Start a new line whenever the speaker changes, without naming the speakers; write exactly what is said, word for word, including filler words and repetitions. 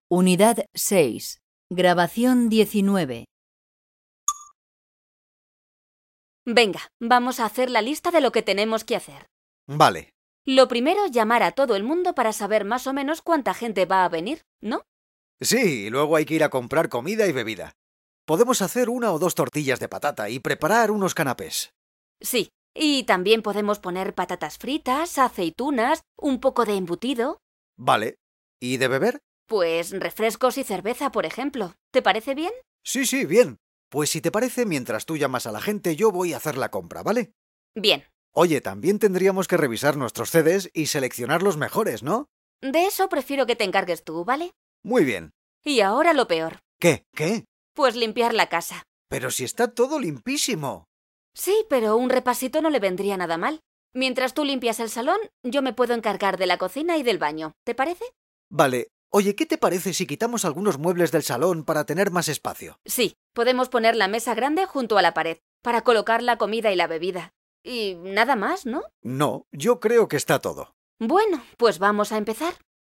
Unidad seis. Grabación diecinueve.
Venga, vamos a hacer la lista de lo que tenemos que hacer.
Vale.
Lo primero, llamar a todo el mundo para saber más o menos cuánta gente va a venir, ¿no?
Sí, y luego hay que ir a comprar comida y bebida. Podemos hacer una o dos tortillas de patata y preparar unos canapés.
Sí, y también podemos poner patatas fritas, aceitunas, un poco de embutido.
Vale. ¿Y de beber?
Pues refrescos y cerveza, por ejemplo. ¿Te parece bien?
Sí, sí, bien. Pues si te parece, mientras tú llamas a la gente, yo voy a hacer la compra, ¿vale?
Bien.
Oye, también tendríamos que revisar nuestros C Ds y seleccionar los mejores, ¿no?
De eso prefiero que te encargues tú, ¿vale?
Muy bien.
Y ahora lo peor.
¿Qué? ¿Qué?
Pues limpiar la casa.
Pero si está todo limpísimo.
Sí, pero un repasito no le vendría nada mal. Mientras tú limpias el salón, yo me puedo encargar de la cocina y del baño. ¿Te parece?
Vale. Oye, ¿qué te parece si quitamos algunos muebles del salón para tener más espacio?
Sí, podemos poner la mesa grande junto a la pared, para colocar la comida y la bebida. Y nada más, ¿no?
No, yo creo que está todo.
Bueno, pues vamos a empezar.